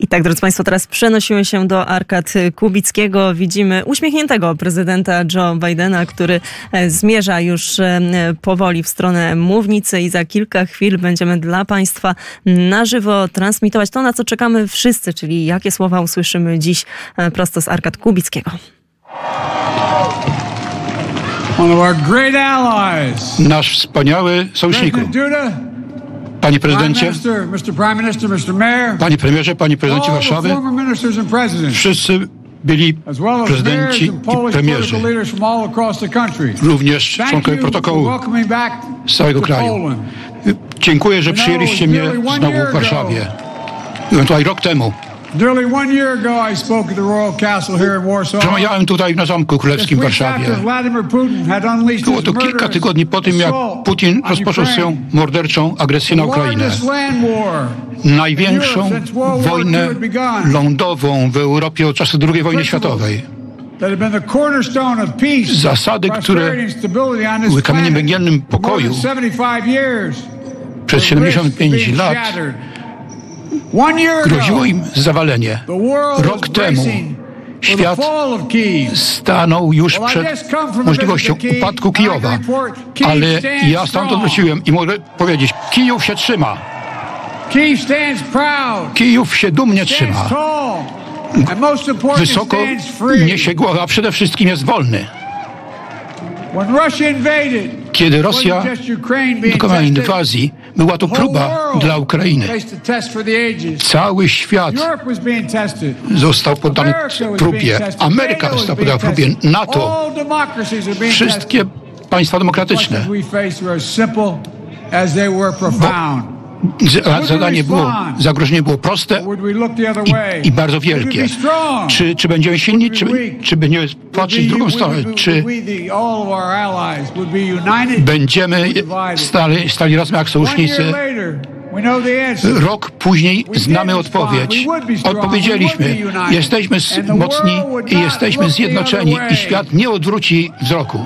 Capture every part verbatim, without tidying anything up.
I tak, drodzy Państwo, teraz przenosimy się do Arkad Kubickiego. Widzimy uśmiechniętego prezydenta Joe Bidena, który zmierza już powoli w stronę mównicy i za kilka chwil będziemy dla Państwa na żywo transmitować to, na co czekamy wszyscy, czyli jakie słowa usłyszymy dziś prosto z Arkad Kubickiego. Nasz wspaniały sojusznik. Panie prezydencie, panie premierze, panie prezydencie Warszawy, wszyscy byli prezydenci i premierzy, również członkowie protokołu z całego kraju. Dziękuję, że przyjęliście mnie znowu w Warszawie. Byłem tutaj rok temu. Przemawiałem tutaj na Zamku Królewskim w Warszawie. Było to kilka tygodni po tym, jak Putin rozpoczął swoją morderczą agresję na Ukrainę. Największą wojnę lądową w Europie od czasu drugiej wojny światowej. Zasady, które były kamieniem węgielnym pokoju przez siedemdziesiąt pięć lat, groziło im zawalenie. Rok temu świat stanął już przed możliwością upadku Kijowa, ale ja stamtąd wróciłem i mogę powiedzieć, Kijów się trzyma. Kijów się dumnie trzyma. Wysoko niesie głowę, a przede wszystkim jest wolny. Kiedy Rosja dokonała inwazji, była to próba dla Ukrainy. Cały świat został poddany próbie. Ameryka została poddana próbie. NATO. Wszystkie państwa demokratyczne. Bo zadanie było, zagrożenie było proste i, i bardzo wielkie. Czy, czy będziemy silni, czy, czy będziemy patrzeć w drugą stronę, czy będziemy stali, stali razem jak sojusznicy. Rok później znamy odpowiedź. Odpowiedzieliśmy, jesteśmy mocni i jesteśmy zjednoczeni i świat nie odwróci wzroku.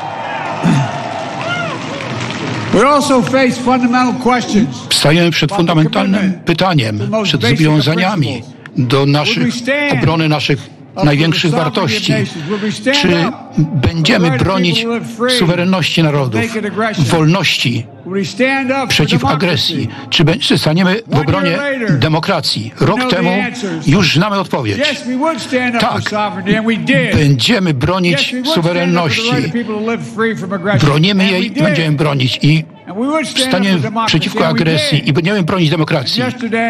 Stajemy przed fundamentalnym pytaniem, przed zobowiązaniami do naszych, obrony naszych największych wartości. Czy będziemy bronić suwerenności narodów, wolności przeciw agresji? Czy, czy staniemy w obronie demokracji? Rok temu już znamy odpowiedź. Tak, będziemy bronić suwerenności. Bronimy jej i będziemy bronić. I staniemy przeciwko agresji i będziemy bronić demokracji.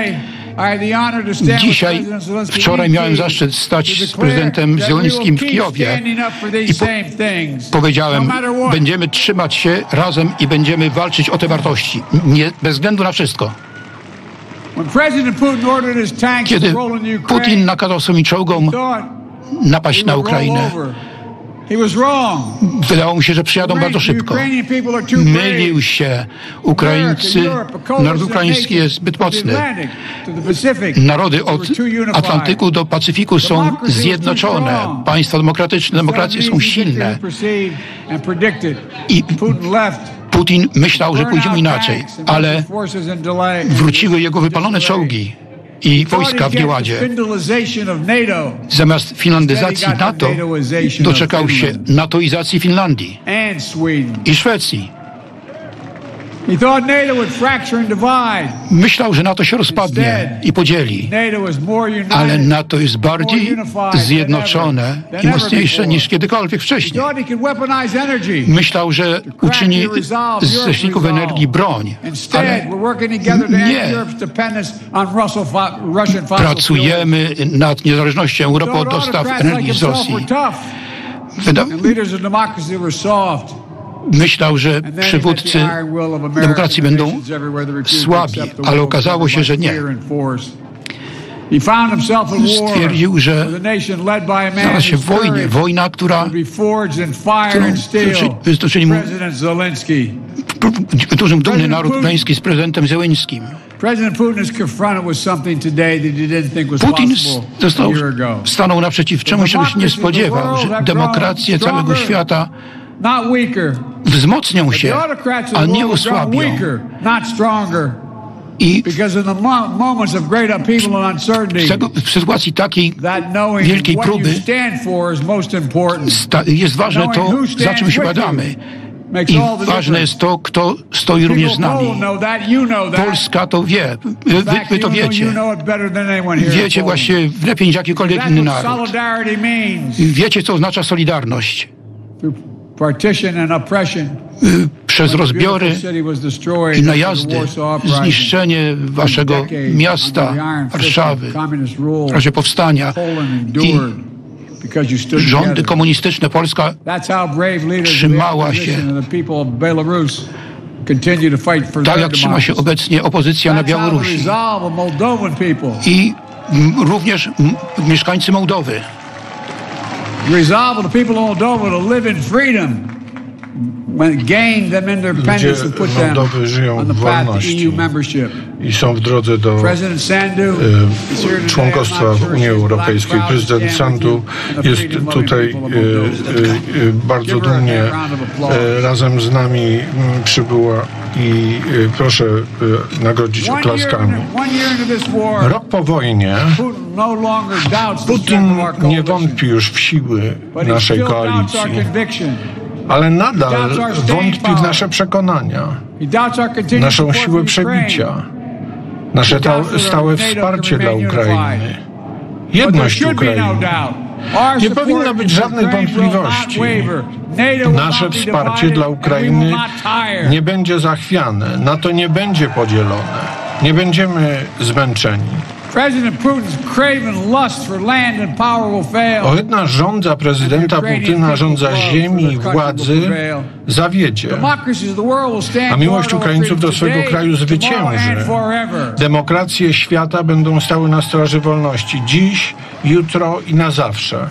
Dzisiaj, wczoraj miałem zaszczyt stać z prezydentem Zełenskim w Kijowie i po powiedziałem, będziemy trzymać się razem i będziemy walczyć o te wartości, nie, bez względu na wszystko. Kiedy Putin nakazał swoim czołgom napaść na Ukrainę, wydawało mi się, że przyjadą bardzo szybko. Mylił się. Ukraińcy, naród ukraiński jest zbyt mocny. Narody od Atlantyku do Pacyfiku są zjednoczone. Państwa demokratyczne, demokracje są silne. I Putin myślał, że pójdziemy inaczej, ale wróciły jego wypalone czołgi i wojska w nieładzie. Zamiast finlandyzacji NATO doczekał się natoizacji Finlandii i Szwecji. Myślał, że NATO się rozpadnie i podzieli, ale NATO jest bardziej zjednoczone i mocniejsze niż kiedykolwiek wcześniej. Myślał, że uczyni z ześników energii broń, ale nie. Pracujemy nad niezależnością Europy od dostaw energii z Rosji. Wyda Myślał, że przywódcy demokracji będą słabi, ale okazało się, że nie. Stwierdził, że znalazł się w wojnie, wojna, która wytoczyli mu wytworzył dumny naród ukraiński z prezydentem Zełenskim. Putin został, stanął naprzeciw czemuś, czego się nie spodziewał, że demokracje całego świata wzmocnią się, a nie osłabią. I w sytuacji takiej wielkiej próby jest ważne to, za czym się badamy. I ważne jest to, kto stoi również z nami. Polska to wie. Wy, wy to wiecie. Wiecie właśnie lepiej niż jakikolwiek inny naród. Wiecie, co oznacza solidarność. Przez rozbiory i najazdy, zniszczenie waszego miasta, Warszawy, w razie powstania i rządy komunistyczne, Polska trzymała się tak, jak trzyma się obecnie opozycja na Białorusi. I również mieszkańcy Mołdowy. Ludzie Mołdowy żyją w wolności i są w drodze do e, członkostwa w Unii Europejskiej. Prezydent Sandu jest tutaj e, e, bardzo dumnie e, razem z nami m, przybyła i e, proszę e, nagrodzić oklaskami. Rok po wojnie Putin nie wątpi już w siły naszej koalicji, ale nadal wątpi w nasze przekonania, naszą siłę przebicia, nasze stałe wsparcie dla Ukrainy, jedność Ukrainy. Nie powinno być żadnej wątpliwości. Nasze wsparcie dla Ukrainy nie będzie zachwiane, NATO nie będzie podzielone, nie będziemy zmęczeni. Ohydna żądza prezydenta Putina, żądza ziemi i władzy zawiedzie, a miłość Ukraińców do swego kraju zwycięży. Demokracje świata będą stały na straży wolności dziś, jutro i na zawsze.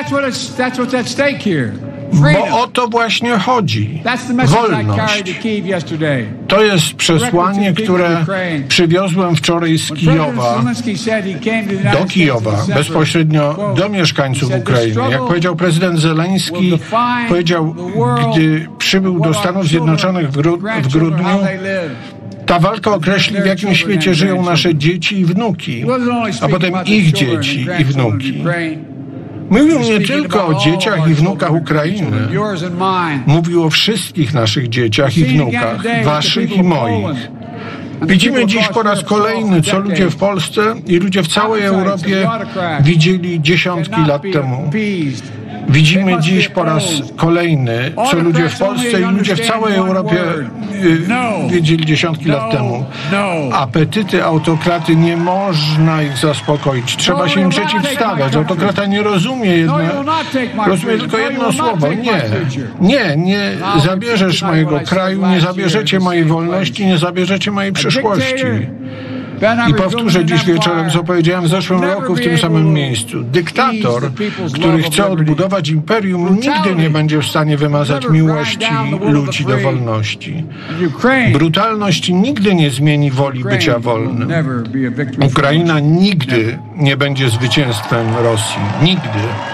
Bo o to właśnie chodzi. Wolność. To jest przesłanie, które przywiozłem wczoraj z Kijowa, do Kijowa, bezpośrednio do mieszkańców Ukrainy. Jak powiedział prezydent Zeleński, powiedział, gdy przybył do Stanów Zjednoczonych w, gru- w grudniu, ta walka określi, w jakim świecie żyją nasze dzieci i wnuki, a potem ich dzieci i wnuki. Mówił nie tylko o dzieciach i wnukach Ukrainy. Mówił o wszystkich naszych dzieciach i wnukach, waszych i moich. Widzimy dziś po raz kolejny, co ludzie w Polsce i ludzie w całej Europie widzieli dziesiątki lat temu. Widzimy dziś po raz kolejny, co ludzie w Polsce i ludzie w całej Europie y, wiedzieli dziesiątki lat temu. Apetyty autokraty, nie można ich zaspokoić. Trzeba się im przeciwstawiać. Autokrata nie rozumie jedno, rozumie tylko jedno słowo. Nie, nie, nie zabierzesz mojego kraju, nie zabierzecie mojej wolności, nie zabierzecie mojej przyszłości. I powtórzę dziś wieczorem, co powiedziałem w zeszłym roku w tym samym miejscu. Dyktator, który chce odbudować imperium, nigdy nie będzie w stanie wymazać miłości ludzi do wolności. Brutalność nigdy nie zmieni woli bycia wolnym. Ukraina nigdy nie będzie zwycięstwem Rosji. Nigdy.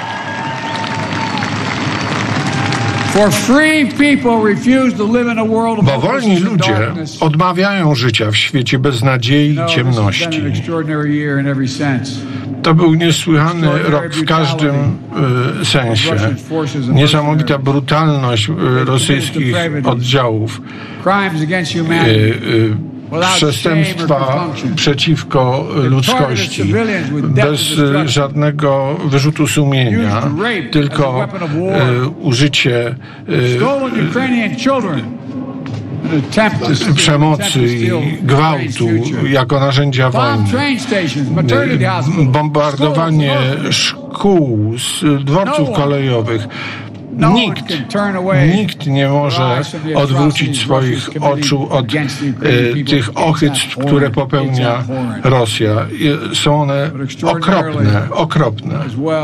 Bo wolni ludzie odmawiają życia w świecie beznadziei i ciemności. To był niesłychany rok w każdym y, sensie. Niesamowita brutalność y, rosyjskich oddziałów. Y, y, Przestępstwa przeciwko ludzkości, bez żadnego wyrzutu sumienia, tylko e, użycie e, przemocy i gwałtu jako narzędzia wojny, bombardowanie szkół, dworców kolejowych. Nikt, nikt nie może odwrócić swoich oczu od e, tych ohydztw, które popełnia Rosja. Są one okropne, okropne.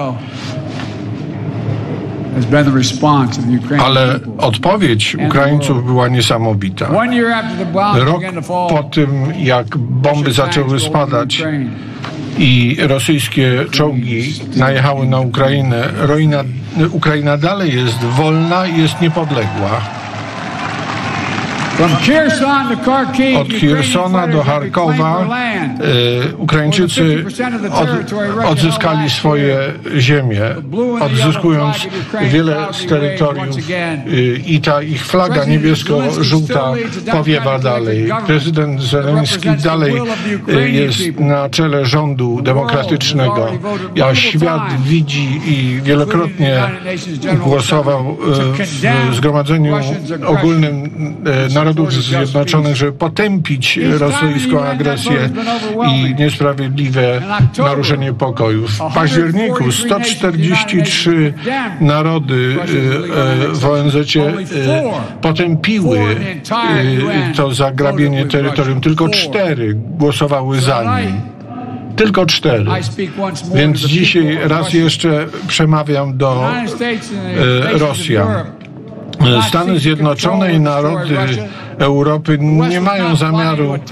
Ale odpowiedź Ukraińców była niesamowita. Rok po tym, jak bomby zaczęły spadać i rosyjskie czołgi najechały na Ukrainę, Ruina, Ukraina dalej jest wolna i jest niepodległa. Od Chersona do Charkowa e, Ukraińczycy od, odzyskali swoje ziemie, odzyskując wiele z terytoriów e, i ta ich flaga niebiesko-żółta powiewa dalej. Prezydent Zełenski dalej e, jest na czele rządu demokratycznego. A świat widzi i wielokrotnie głosował w Zgromadzeniu Ogólnym Narodów Zjednoczonych, żeby potępić rosyjską agresję i niesprawiedliwe naruszenie pokoju. W październiku sto czterdzieści trzy narody w O N Z cie potępiły to zagrabienie terytorium. Tylko cztery głosowały za nim. Tylko cztery. Więc dzisiaj raz jeszcze przemawiam do e, Rosjan. Stany Zjednoczone i narody Europy nie mają zamiaru e,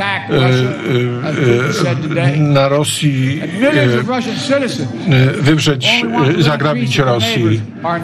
e, na Rosji e, wywrzeć, e, zagrabić Rosji.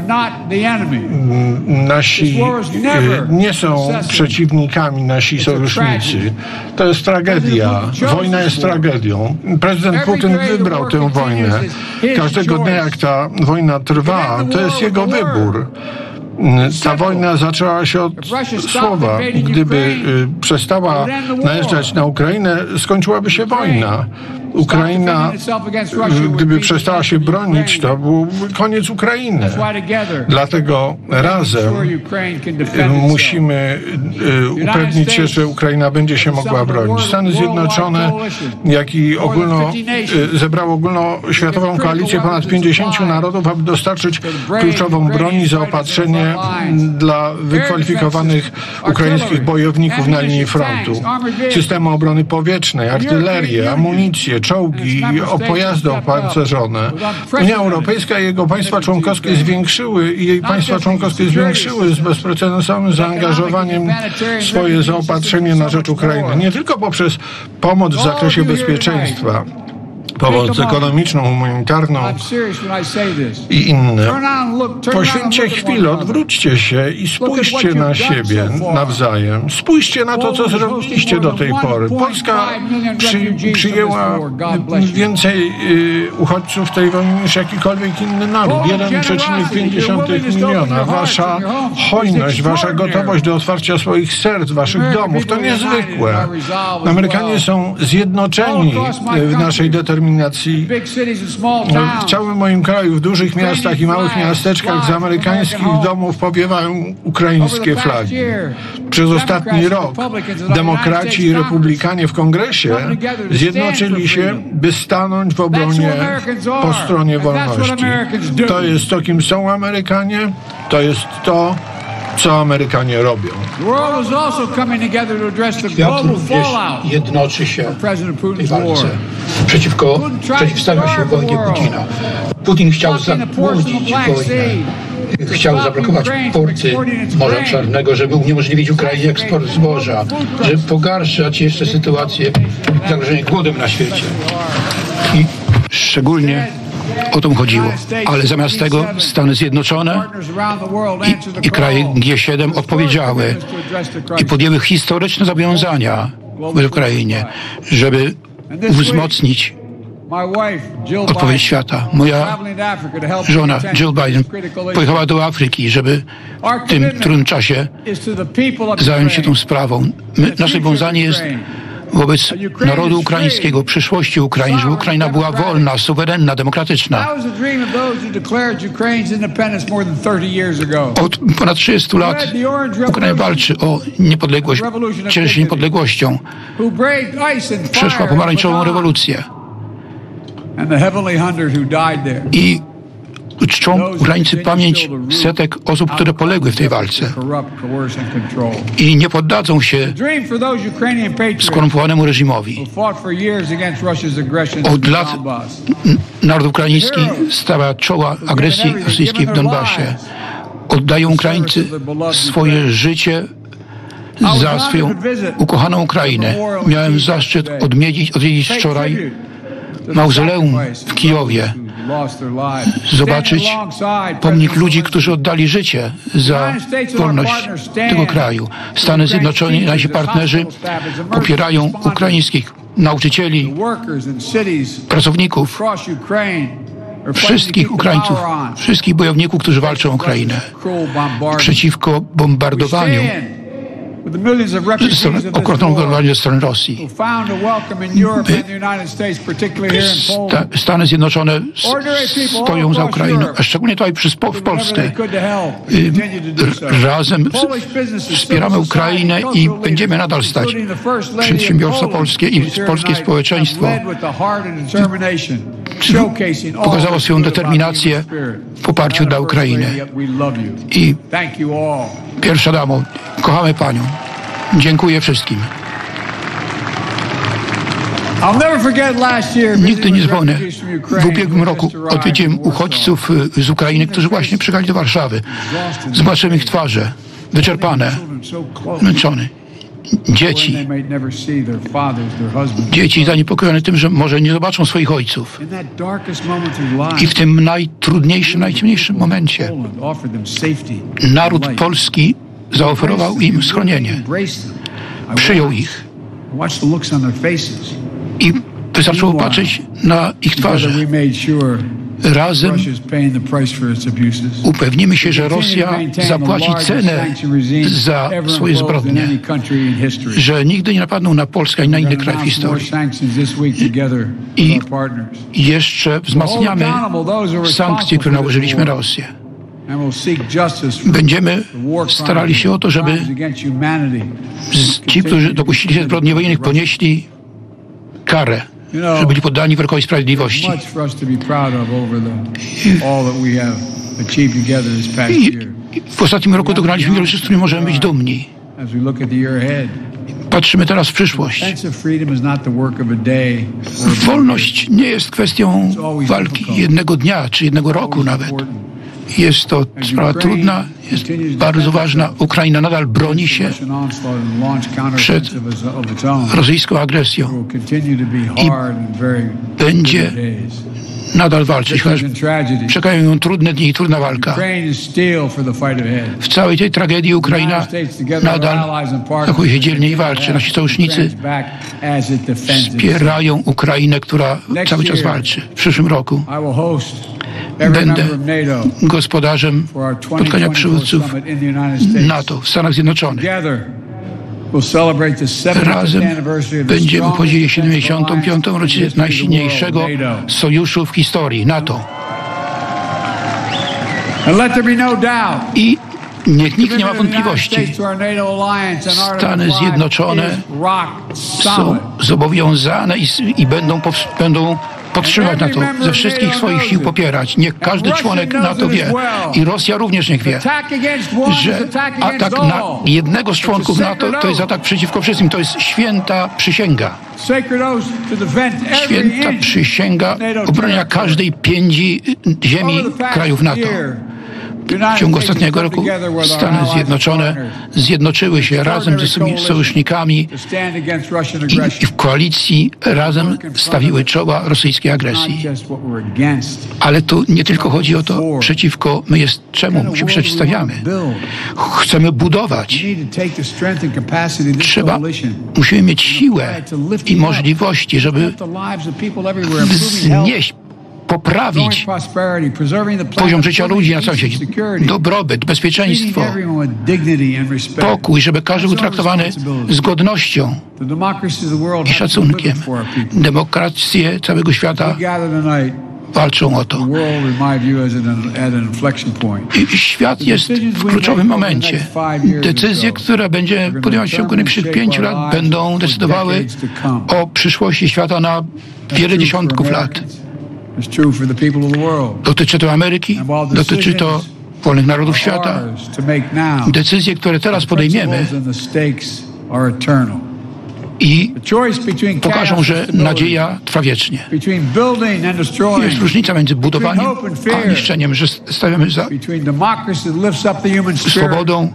Nasi e, nie są przeciwnikami, nasi sojusznicy. To jest tragedia. Wojna jest tragedią. Prezydent Putin wybrał tę wojnę. Każdego dnia, jak ta wojna trwa, to jest jego wybór. Ta wojna zaczęła się od słowa. Gdyby przestała najeżdżać na Ukrainę, skończyłaby się wojna. Ukraina, gdyby przestała się bronić, to był koniec Ukrainy. Dlatego razem musimy upewnić się, że Ukraina będzie się mogła bronić. Stany Zjednoczone, jak i ogólno, zebrało ogólnoświatową koalicję ponad pięćdziesięciu narodów, aby dostarczyć kluczową broń i zaopatrzenie dla wykwalifikowanych ukraińskich bojowników na linii frontu. Systemy obrony powietrznej, artylerię, amunicję, czołgi i pojazdy opancerzone. Unia Europejska i jego państwa członkowskie zwiększyły i jej państwa członkowskie zwiększyły z bezprecedensowym zaangażowaniem swoje zaopatrzenie na rzecz Ukrainy. Nie tylko poprzez pomoc w zakresie bezpieczeństwa, pomoc ekonomiczną, humanitarną i inne. Poświęćcie chwilę, odwróćcie się i spójrzcie na siebie nawzajem. Spójrzcie na to, co zrobiliście do tej pory. Polska przy, przyjęła więcej y, uchodźców tej wojny niż jakikolwiek inny naród. jeden przecinek pięć miliona. Wasza hojność, wasza gotowość do otwarcia swoich serc, waszych domów, to niezwykłe. Amerykanie są zjednoczeni w naszej determinacji. W całym moim kraju, w dużych miastach i małych miasteczkach z amerykańskich domów powiewają ukraińskie flagi. Przez ostatni rok demokraci i republikanie w Kongresie zjednoczyli się, by stanąć w obronie po stronie wolności. To jest to, kim są Amerykanie, to jest to, co Amerykanie robią. Świat również jednoczy się w tej walce. Przeciwko, przeciwstawia się wojnie Putina. Putin chciał zamłodzić wojnę. Chciał zablokować porty Morza Czarnego, żeby uniemożliwić Ukrainie eksport zboża, żeby pogarszać jeszcze sytuację zagrożenia głodem na świecie. I szczególnie o to chodziło. Ale zamiast tego Stany Zjednoczone i, i kraje G siedem odpowiedziały i podjęły historyczne zobowiązania w Ukrainie, żeby wzmocnić odpowiedź świata. Moja żona Jill Biden pojechała do Afryki, żeby w tym trudnym czasie zająć się tą sprawą. My, nasze zobowiązanie jest wobec narodu ukraińskiego, przyszłości Ukrainy, żeby Ukraina była wolna, suwerenna, demokratyczna. Od ponad trzydziestu lat Ukraina walczy o niepodległość, cieszy się niepodległością. Przeszła pomarańczową rewolucję. I czczą Ukraińcy pamięć setek osób, które poległy w tej walce i nie poddadzą się skorumpowanemu reżimowi. Od lat naród ukraiński stawia czoła agresji rosyjskiej w Donbasie. Oddają Ukraińcy swoje życie za swoją ukochaną Ukrainę. Miałem zaszczyt odwiedzić, odwiedzić wczoraj mauzoleum w Kijowie, zobaczyć pomnik ludzi, którzy oddali życie za wolność tego kraju. Stany Zjednoczone i nasi partnerzy popierają ukraińskich nauczycieli, pracowników, wszystkich Ukraińców, wszystkich bojowników, którzy walczą o Ukrainę przeciwko bombardowaniu okrutnemu bombardowaniu ze strony Rosji. Sta, Stany Zjednoczone stoją za Ukrainą, a szczególnie tutaj przy, w Polsce. Razem wspieramy Ukrainę i będziemy nadal stać. Przedsiębiorstwa polskie i polskie społeczeństwo pokazało swoją determinację w poparciu dla Ukrainy. I pierwsza damo, kochamy Panią. Dziękuję wszystkim. Nigdy nie zapomnę. W ubiegłym roku odwiedziłem uchodźców z Ukrainy, którzy właśnie przyjechali do Warszawy. Zobaczyłem ich twarze, wyczerpane, zmęczone. Dzieci. Dzieci zaniepokojone tym, że może nie zobaczą swoich ojców. I w tym najtrudniejszym, najciemniejszym momencie naród polski zaoferował im schronienie. Przyjął ich. I wystarczyło patrzeć na ich twarze. Razem upewnimy się, że Rosja zapłaci cenę za swoje zbrodnie, że nigdy nie napadną na Polskę ani na inny kraj w historii. I jeszcze wzmacniamy sankcje, które nałożyliśmy na Rosję. Będziemy starali się o to, żeby ci, którzy dopuścili się zbrodni wojennych, ponieśli karę, żeby byli poddani wyrokowi sprawiedliwości. I w ostatnim roku dokonaliśmy wiele rzeczy, z których możemy być dumni. Patrzymy teraz w przyszłość. Wolność nie jest kwestią walki jednego dnia, czy jednego roku nawet. Jest to sprawa trudna, jest bardzo ważna. Ukraina nadal broni się przed rosyjską agresją i będzie nadal walczyć, chociaż czekają ją trudne dni i trudna walka. W całej tej tragedii Ukraina nadal zachowuje się dzielnie i walczy. Nasi sojusznicy wspierają Ukrainę, która cały czas walczy. W przyszłym roku będę gospodarzem spotkania przywódców NATO w Stanach Zjednoczonych. Razem będziemy obchodzili siedemdziesiątą piątą rocznicę najsilniejszego sojuszu w historii NATO. I niech nikt nie ma wątpliwości. Stany Zjednoczone są zobowiązane i, i będą, będą podtrzymać NATO, ze wszystkich swoich sił popierać. Niech każdy członek NATO wie i Rosja również niech wie, że atak na jednego z członków NATO to jest atak przeciwko wszystkim. To jest święta przysięga. Święta przysięga obronienia każdej piędzi ziemi krajów NATO. W ciągu ostatniego roku Stany Zjednoczone zjednoczyły się razem ze swoimi sojusznikami i, i w koalicji razem stawiły czoła rosyjskiej agresji. Ale tu nie tylko chodzi o to, przeciwko my jest czemu się przeciwstawiamy. Chcemy budować. Trzeba, musimy mieć siłę i możliwości, żeby wznieść, poprawić poziom życia ludzi na całym świecie, dobrobyt, bezpieczeństwo, pokój, żeby każdy był traktowany z godnością i szacunkiem. Demokracje całego świata walczą o to. I świat jest w kluczowym momencie. Decyzje, które będzie podejmować w ciągu najbliższych pięciu lat, będą decydowały o przyszłości świata na wiele dziesiątków lat. Dotyczy to Ameryki, dotyczy to wolnych narodów świata. Decyzje, które teraz podejmiemy i pokażą, że nadzieja trwa wiecznie. Jest różnica między budowaniem a niszczeniem, że stawiamy za swobodą,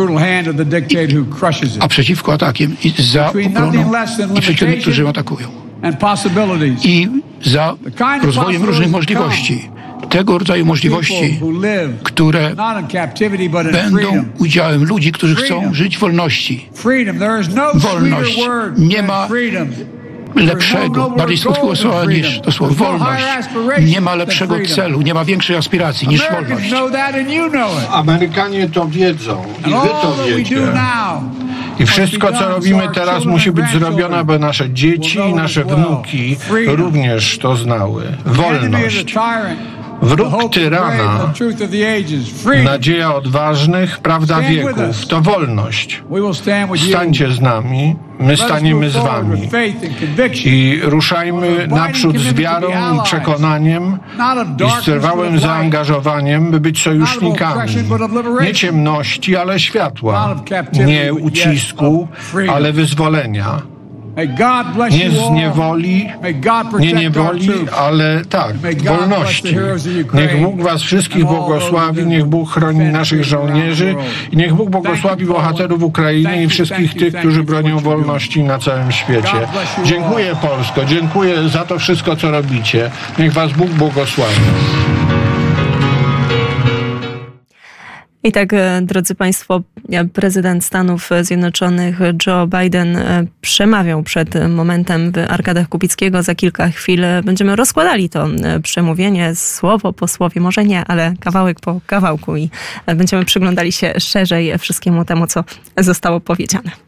I, a przeciwko atakiem i za obroną i przeciwko tym, którzy ją atakują. i za rozwojem różnych możliwości. Tego rodzaju możliwości, które będą udziałem ludzi, którzy chcą żyć w wolności. Wolność. Nie ma lepszego, bardziej skutkiego słowa niż to słowo wolność. Nie ma lepszego celu, nie ma większej aspiracji niż wolność. Amerykanie to wiedzą i wy to wiecie. I wszystko, co robimy teraz, musi być zrobione, aby nasze dzieci i nasze wnuki również to znały. Wolność. Wróg tyrana, nadzieja odważnych, prawda wieków, to wolność. Stańcie z nami, my staniemy z wami i ruszajmy naprzód z wiarą i przekonaniem i z trwałym zaangażowaniem, by być sojusznikami. Nie ciemności, ale światła. Nie ucisku, ale wyzwolenia. Nie z niewoli, nie niewoli, ale tak, wolności. Niech Bóg was wszystkich błogosławi, niech Bóg chroni naszych żołnierzy i niech Bóg błogosławi bohaterów Ukrainy i wszystkich tych, którzy bronią wolności na całym świecie. Dziękuję Polsko, dziękuję za to wszystko, co robicie. Niech was Bóg błogosławi. I tak, drodzy Państwo, prezydent Stanów Zjednoczonych Joe Biden przemawiał przed momentem w Arkadach Kubickiego. Za kilka chwil będziemy rozkładali to przemówienie słowo po słowie, może nie, ale kawałek po kawałku i będziemy przyglądali się szerzej wszystkiemu temu, co zostało powiedziane.